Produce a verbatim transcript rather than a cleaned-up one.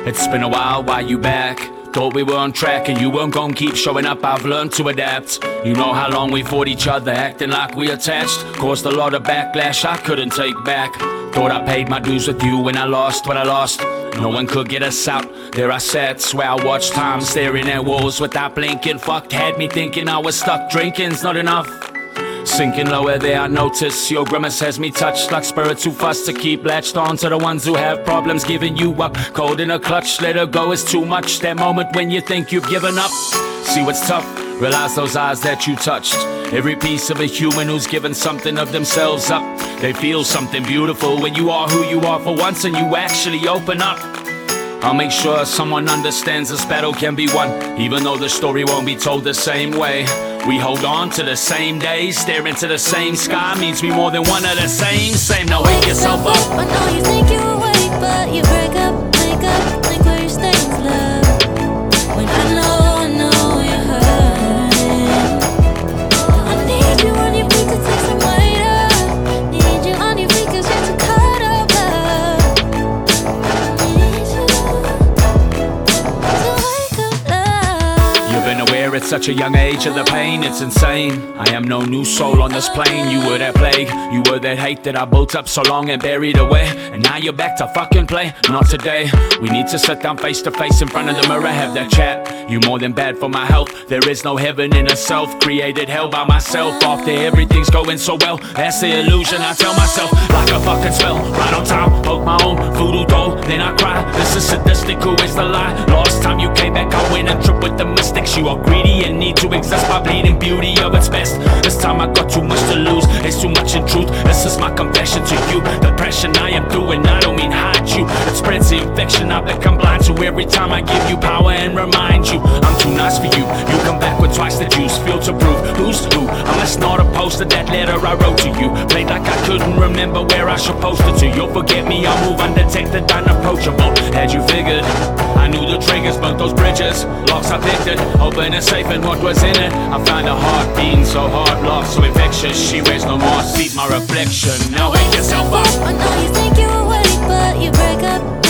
It's been a while, why you back? Thought we were on track and you weren't gon' keep showing up. I've learned to adapt. You know how long we fought each other, acting like we attached. Caused a lot of backlash I couldn't take back. Thought I paid my dues with you when I lost what I lost. No one could get us out. There I sat, swear I watched time staring at walls without blinking. Fuck, had me thinking I was stuck. Drinking's not enough. Sinking lower there, I notice your grimace has me touched like spirits who fuss to keep latched on to the ones who have problems giving you up. Cold in a clutch, let her go is too much. That moment when you think you've given up. See what's tough? Realize those eyes that you touched. Every piece of a human who's given something of themselves up. They feel something beautiful when you are who you are for once and you actually open up. I'll make sure someone understands this battle can be won, even though the story won't be told the same way. We hold on to the same days, stare into the same sky means we more than one of the same. Same, now wake yourself up. I know you think you're awake, but you break up, make up, think where your stains, love. When I know, I know you're hurting. I need you on your feet to take some weight up. Need you on your feet 'cause you're too caught up, love. Need you to wake up, love. You've been aware at such a young age of the pain, it's insane. I am no new soul on this plane. You were that plague, you were that hate that I built up so long and buried away. And now you're back to fucking play, not today. We need to sit down face to face in front of the mirror, have that chat. You more than bad for my health. There is no heaven in a self, created hell by myself. After everything's going so well, that's the illusion I tell myself. Like a fucking spell, right on time, poke my own voodoo doll, then I cry. This is sadistic, who is the lie? Last time you came back, I went and tripped with the mystics. You are greedy and need to exist by bleeding beauty of its best. This time I got too much to lose, it's too much in truth. This is my confession to you. Depression I am through and I don't mean hide you. It spreads the infection I become blind to every time I give you power and remind you I'm too nice for you. You come back with twice the juice, feel to prove who's who. I must not have posted that letter I wrote to you. Played like I couldn't remember where I should post it to. You'll forget me, I'll move undetected, unapproachable. Had you figured? I knew the triggers, burnt those bridges. Locks I picked it, open and safe and what was in it. I found a heart beating so hard, love so infectious. She wears no more, sees my reflection. Now wake yourself up. I know you think you're awake, but you break up.